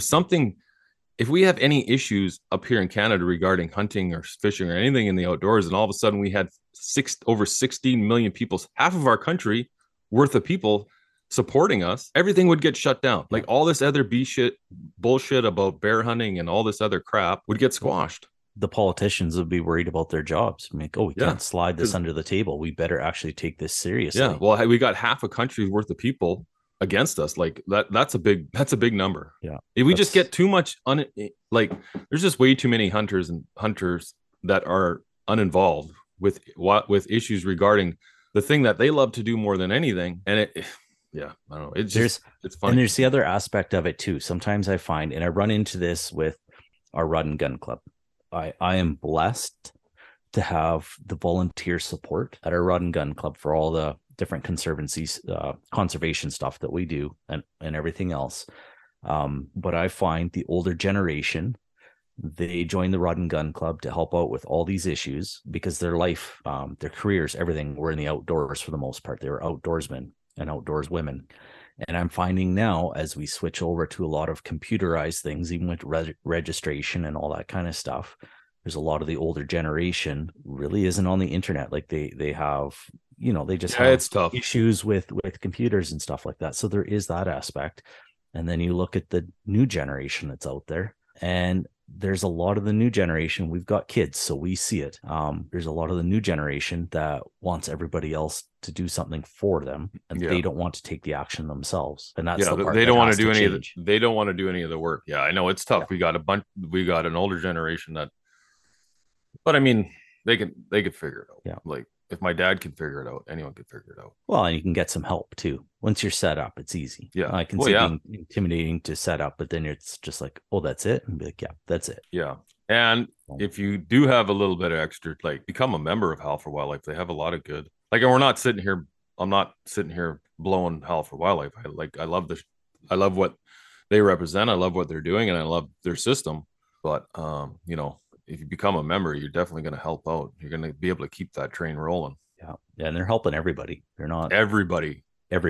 If we have any issues up here in Canada regarding hunting or fishing or anything in the outdoors, and all of a sudden we had over 16 million people, half of our country worth of people supporting us, everything would get shut down. Like all this other bullshit about bear hunting and all this other crap would get squashed. The politicians would be worried about their jobs. Like, oh, we Yeah. can't slide this under the table. We better actually take this seriously. Yeah. Well, we got half a country's worth of people against us. Like that's a big number. Yeah. If we just get too much like there's just way too many hunters that are uninvolved with issues regarding the thing that they love to do more than anything. And I don't know. It's funny. And there's the other aspect of it too. Sometimes I find, and I run into this with our Rod and Gun Club. I am blessed to have the volunteer support at our Rod and Gun Club for all the different conservancies, conservation stuff that we do and everything else. But I find the older generation, they join the Rod and Gun Club to help out with all these issues because their life, their careers, everything were in the outdoors for the most part. They were outdoorsmen and outdoors women. And I'm finding now, as we switch over to a lot of computerized things, even with registration and all that kind of stuff, there's a lot of the older generation really isn't on the internet. Like they have, they just have it's tough. issues with computers and stuff like that. So there is that aspect. And then you look at the new generation that's out there, and there's a lot of the new generation. We've got kids, so we see it. There's a lot of the new generation that wants everybody else to do something for them, and they don't want to take the action themselves. And that's the part they don't want to do any change. they don't want to do any of the work. Yeah, I know it's tough. Yeah. We got an older generation but I mean, they could figure it out. Yeah. Like if my dad can figure it out, anyone can figure it out. Well, and you can get some help too. Once you're set up, it's easy. Yeah. I can see it being intimidating to set up, but then it's just like, oh, that's it. And be like, yeah, that's it. Yeah. And if you do have a little bit of extra, like become a member of Howl for Wildlife. They have a lot of good, like, and I'm not sitting here blowing Howl for Wildlife. I love what they represent. I love what they're doing, and I love their system. But, if you become a member, you're definitely going to help out. You're going to be able to keep that train rolling. Yeah. Yeah. And they're helping everybody. They're not everybody. They're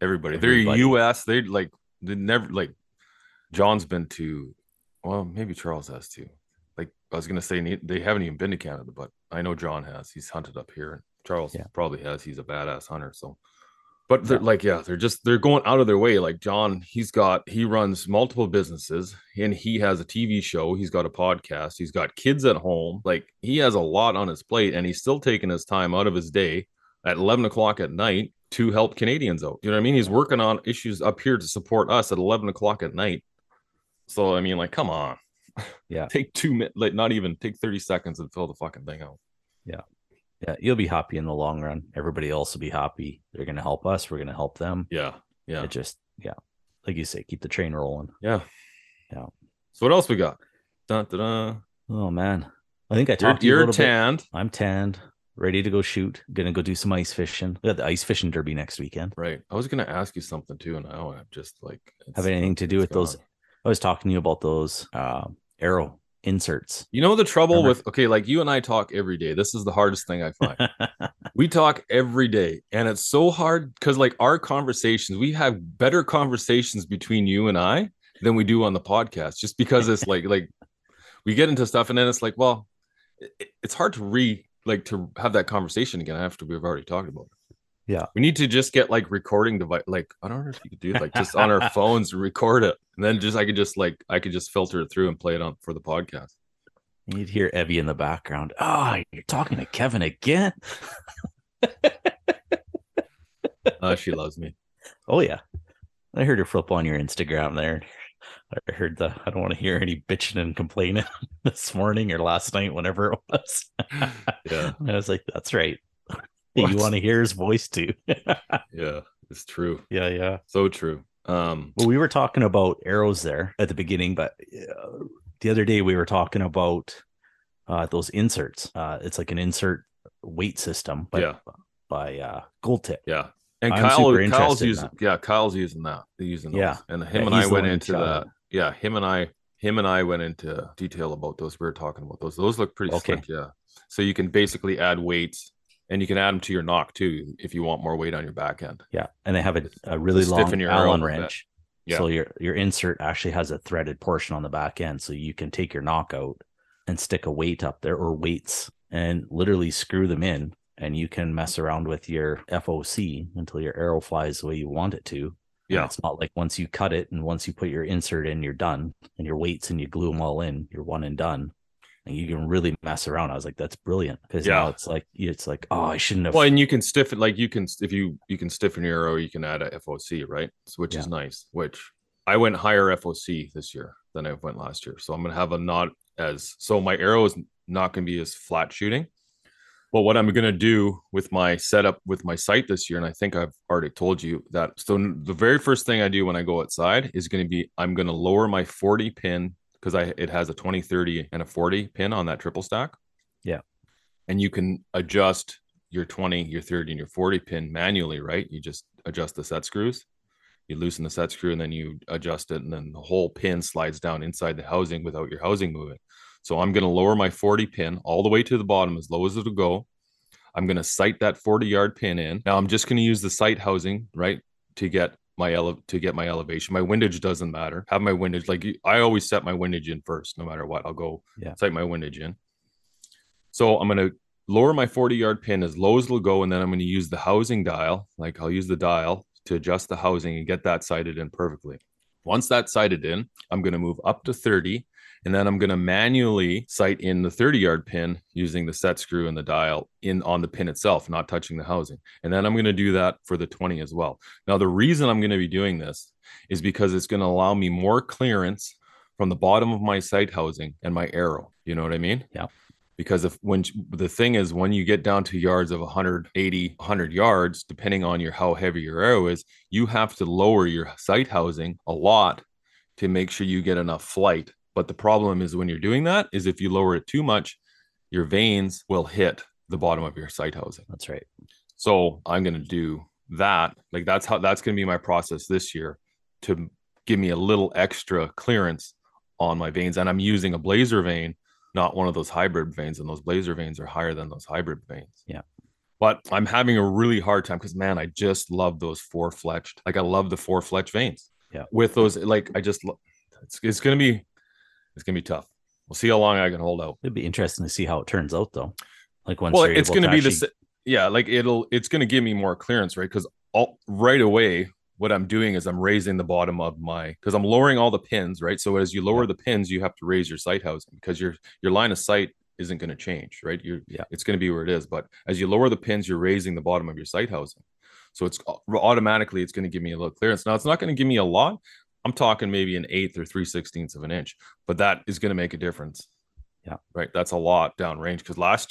US. They never, like, John's been to, well, maybe Charles has too. Like I was going to say, they haven't even been to Canada, but I know John has. He's hunted up here. Charles probably has. He's a badass hunter. So, but they're they're going out of their way. Like John, he runs multiple businesses, and he has a TV show. He's got a podcast. He's got kids at home. Like he has a lot on his plate, and he's still taking his time out of his day at 11 o'clock at night to help Canadians out. You know what I mean? He's working on issues up here to support us at 11 o'clock at night. So, I mean, like, come on. Yeah. Take 2 minutes, like not even take 30 seconds and fill the fucking thing out. Yeah. Yeah. You'll be happy in the long run. Everybody else will be happy. They're going to help us. We're going to help them. Yeah. Yeah. It just, like you say, keep the train rolling. Yeah. Yeah. So what else we got? Dun, dun, dun. Oh man. I think I talked to you a You're little tanned. bit. I'm tanned. Ready to go shoot. Gonna go do some ice fishing. We got the ice fishing derby next weekend. Right. I was gonna ask you something too, and now I'm just like have anything to do with those. I was talking to you about those arrow inserts. You know the trouble with like you and I talk every day. This is the hardest thing I find. We talk every day, and it's so hard because like our conversations, we have better conversations between you and I than we do on the podcast, just because it's like we get into stuff, and then it's like, well, it's hard to to have that conversation again after we've already talked about it. Yeah. We need to just get like recording device. Like, I don't know if you could do like just on our phones, record it. And then I could just filter it through and play it on for the podcast. You'd hear Evie in the background. Oh, you're talking to Kevin again. She loves me. Oh yeah. I heard her flip on your Instagram there. I heard I don't want to hear any bitching and complaining this morning or last night, whenever it was. Yeah. I was like, that's right. What? You want to hear his voice too. Yeah, it's true. Yeah. So true. Well, we were talking about arrows there at the beginning, but the other day we were talking about those inserts. It's like an insert weight system, but by Gold Tip. Yeah. And I'm super Kyle's interested in using, that. yeah, Kyle's using that. They're using Yeah. those. And Yeah, him and I he's the went one who into shot that. it. Yeah, him and I went into detail about those. We were talking about those. Those look pretty Okay. slick, yeah. So you can basically add weights and you can add them to your knock too if you want more weight on your back end. Yeah. And they have a To really stiffen long your arrow a Allen little bit. wrench. Yeah. So your insert actually has a threaded portion on the back end. So you can take your knockout and stick a weight up there or weights and literally screw them in. And you can mess around with your FOC until your arrow flies the way you want it to. And Yeah. it's not like once you cut it and once you put your insert in, you're done. And your weights and you glue them all in, you're one and done. And you can really mess around. I was like, that's brilliant. Because now it's like, oh, I shouldn't have. Well, and you can stiffen, like you can, if you can stiffen your arrow, you can add a FOC, right? Which is nice. Which I went higher FOC this year than I went last year. So I'm going to have a not as, so my arrow is not going to be as flat shooting. But what I'm going to do with my setup with my sight this year, and I think I've already told you that. So the very first thing I do when I go outside is going to be, I'm going to lower my 40 pin because it has a 20, 30 and a 40 pin on that triple stack. Yeah. And you can adjust your 20, your 30 and your 40 pin manually, right? You just adjust the set screws. You loosen the set screw and then you adjust it. And then the whole pin slides down inside the housing without your housing moving. So I'm going to lower my 40 pin all the way to the bottom as low as it'll go. I'm going to sight that 40-yard pin in. Now I'm just going to use the sight housing, right, to get my elevation. My windage doesn't matter. Have my windage, like I always set my windage in first, no matter what. I'll go sight my windage in. So I'm going to lower my 40-yard pin as low as it'll go, and then I'm going to use the housing dial. Like I'll use the dial to adjust the housing and get that sighted in perfectly. Once that's sighted in, I'm going to move up to 30. And then I'm going to manually sight in the 30-yard pin using the set screw and the dial in on the pin itself, not touching the housing. And then I'm going to do that for the 20 as well. Now, the reason I'm going to be doing this is because it's going to allow me more clearance from the bottom of my sight housing and my arrow. You know what I mean? Yeah. Because when you get down to yards of 180, 100 yards, depending on how heavy your arrow is, you have to lower your sight housing a lot to make sure you get enough flight. But the problem is when you're doing that is if you lower it too much, your vanes will hit the bottom of your sight housing. That's right. So I'm going to do that. Like that's going to be my process this year to give me a little extra clearance on my vanes. And I'm using a blazer vane, not one of those hybrid vanes. And those blazer vanes are higher than those hybrid vanes. Yeah. But I'm having a really hard time because, man, I just love those four fletched. Like I love the four fletched vanes. Yeah. With those, like I just, it's going to be tough. We'll see how long I can hold out. It'd be interesting to see how it turns out, though. Like once it's going to be this. Yeah, like it's going to give me more clearance, right? Because right away, what I'm doing is I'm raising the bottom of because I'm lowering all the pins, right? So as you lower the pins, you have to raise your sight housing because your line of sight isn't going to change, right? It's going to be where it is. But as you lower the pins, you're raising the bottom of your sight housing. So it's automatically it's going to give me a little clearance. Now it's not going to give me a lot. I'm talking maybe an 1/8 or 3/16 of an inch, but that is going to make a difference. Yeah. Right. That's a lot downrange. Because last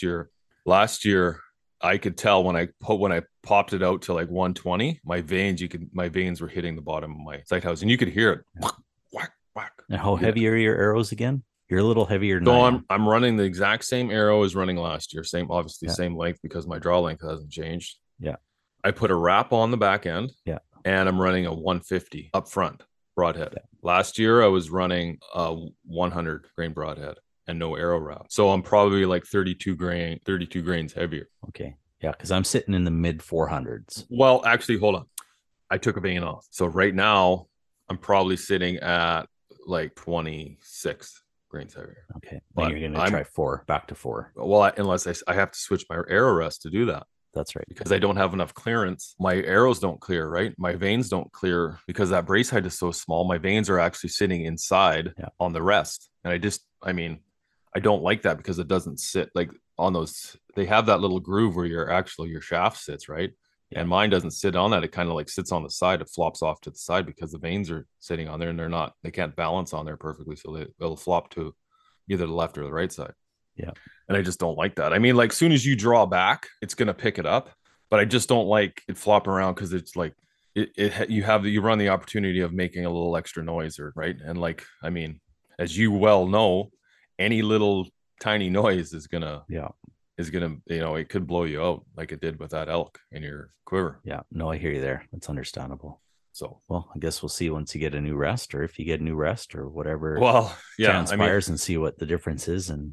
year I could tell when I popped it out to like 120, my vanes were hitting the bottom of my sight house and you could hear it. Yeah. Whack, whack. And how heavy are your arrows again? You're a little heavier. So I'm running the exact same arrow as running last year. Same length because my draw length hasn't changed. Yeah. I put a wrap on the back end. Yeah. And I'm running a 150 up front broadhead. Yeah. Last year I was running a 100 grain broadhead and no arrow wrap. So I'm probably like 32 grains heavier. Okay. Yeah. Cause I'm sitting in the mid 400s. Well, actually, hold on. I took a vane off. So right now I'm probably sitting at like 26 grains heavier. Okay. Then you're going to try back to 4. Well, unless I have to switch my arrow rest to do that. That's right. Because I don't have enough clearance. My arrows don't clear, right? My vanes don't clear because that brace height is so small. My vanes are actually sitting inside on the rest. And I don't like that because it doesn't sit like on those. They have that little groove where your shaft sits, right? Yeah. And mine doesn't sit on that. It kind of like sits on the side. It flops off to the side because the vanes are sitting on there and they can't balance on there perfectly. So they'll flop to either the left or the right side. Yeah. And I just don't like that. I mean, like, soon as you draw back, it's going to pick it up, but I just don't like it flopping around because it's like you run the opportunity of making a little extra noise right. And like, I mean, as you well know, any little tiny noise is going to is gonna, it could blow you out like it did with that elk in your quiver. Yeah, no, I hear you there. That's understandable. So, well, I guess we'll see once you get a new rest, or if you get a new rest, or whatever transpires, and see what the difference is. And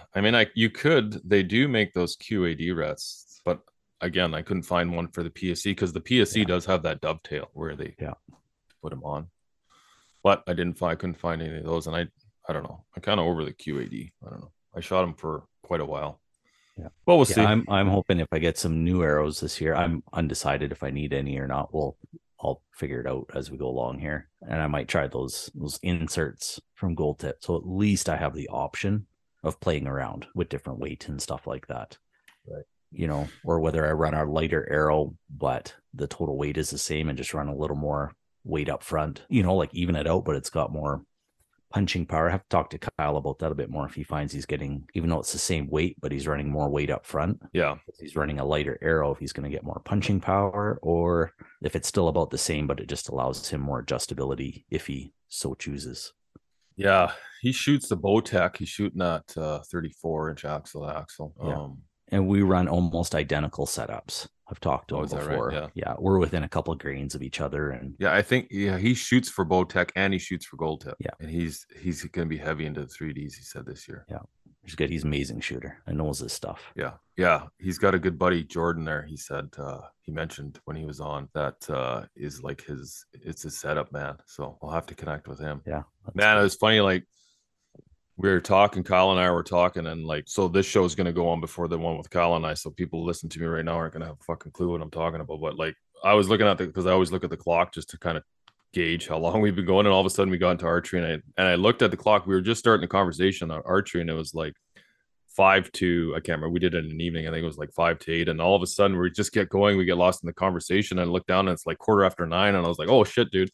they do make those QAD rests, but again, I couldn't find one for the PSE because the PSE does have that dovetail where they put them on, but I couldn't find any of those, and I don't know. I'm kind of over the QAD. I don't know. I shot them for quite a while. Yeah. Well, we'll see. I'm hoping if I get some new arrows this year, I'm undecided if I need any or not. I'll figure it out as we go along here, and I might try those inserts from Gold Tip, so at least I have the option of playing around with different weight and stuff like that. Right. Or whether I run a lighter arrow, but the total weight is the same, and just run a little more weight up front. Like even it out, but it's got more punching power. I have to talk to Kyle about that a bit more if he finds he's getting, even though it's the same weight, but he's running more weight up front. Yeah. If he's running a lighter arrow, if he's going to get more punching power, or if it's still about the same, but it just allows him more adjustability if he so chooses. Yeah. He shoots the Bowtech. He's shooting that 34-inch axle. Yeah. And we run almost identical setups. I've talked to him before. Right? Yeah. We're within a couple of grains of each other. And I think he shoots for Bowtech and he shoots for Gold Tip. Yeah. And he's going to be heavy into the 3Ds, he said, this year. Yeah. He's good. He's an amazing shooter and knows his stuff. Yeah. Yeah. He's got a good buddy, Jordan, there. He said, he mentioned when he was on that is like it's his setup, man. So I'll have to connect with him. Yeah. Man, it was funny. Like, we were talking, Kyle and I were talking, and so this show is going to go on before the one with Kyle and I. So people listen to me right now aren't going to have a fucking clue what I'm talking about. But I was looking at because I always look at the clock just to kind of gauge how long we've been going. And all of a sudden we got into archery, and I looked at the clock. We were just starting the conversation on archery, and it was like 5 to, I can't remember. We did it in the evening. I think it was like 5 to 8. And all of a sudden we just get going. We get lost in the conversation, and I look down and it's like 9:15. And I was like, oh shit, dude.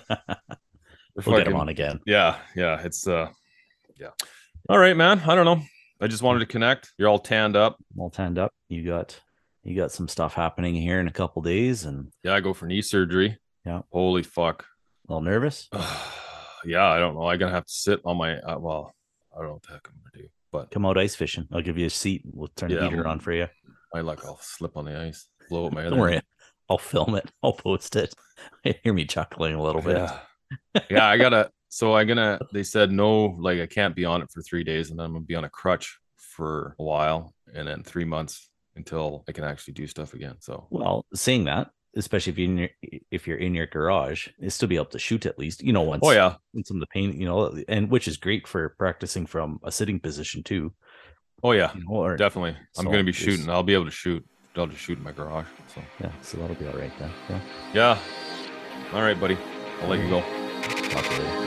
We'll get him on again. Yeah. It's yeah. All right, man. I don't know. I just wanted to connect. You're all tanned up. I'm all tanned up. You got some stuff happening here in a couple days, and I go for knee surgery. Yeah. Holy fuck. A little nervous? Yeah, I don't know. I'm gonna have to sit on my I don't know what the heck I'm gonna do. But come out ice fishing. I'll give you a seat. We'll turn the heater on for you. I'll slip on the ice, blow up my head. Don't worry. I'll film it. I'll post it. Hear me chuckling a little bit. Yeah, they said no, I can't be on it for 3 days, and then I'm gonna be on a crutch for a while, and then 3 months until I can actually do stuff again. So, well, saying that, especially if you're in your garage, it's still be able to shoot at least, once. Oh yeah, in some of the pain, and which is great for practicing from a sitting position too. Oh yeah, definitely. I'm gonna be shooting. I'll be able to shoot. I'll just shoot in my garage. So yeah, so that'll be all right then. Yeah. All right, buddy. I'll let you go. Talk to you later.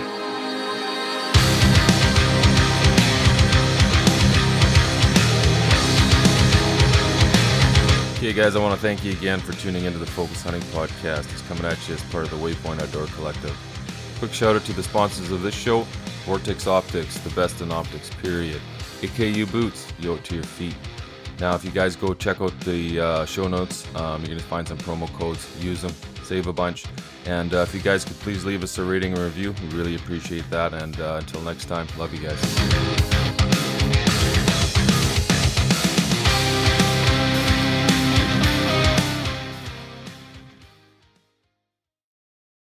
Okay, guys, I want to thank you again for tuning into the Focus Hunting Podcast. It's coming at you as part of the Waypoint Outdoor Collective. Quick shout out to the sponsors of this show: Vortex Optics, the best in optics, period. AKU Boots, yoke to your feet. Now, if you guys go check out the show notes, you're going to find some promo codes. Use them, save a bunch. And if you guys could please leave us a rating or review, we really appreciate that. And until next time, love you guys.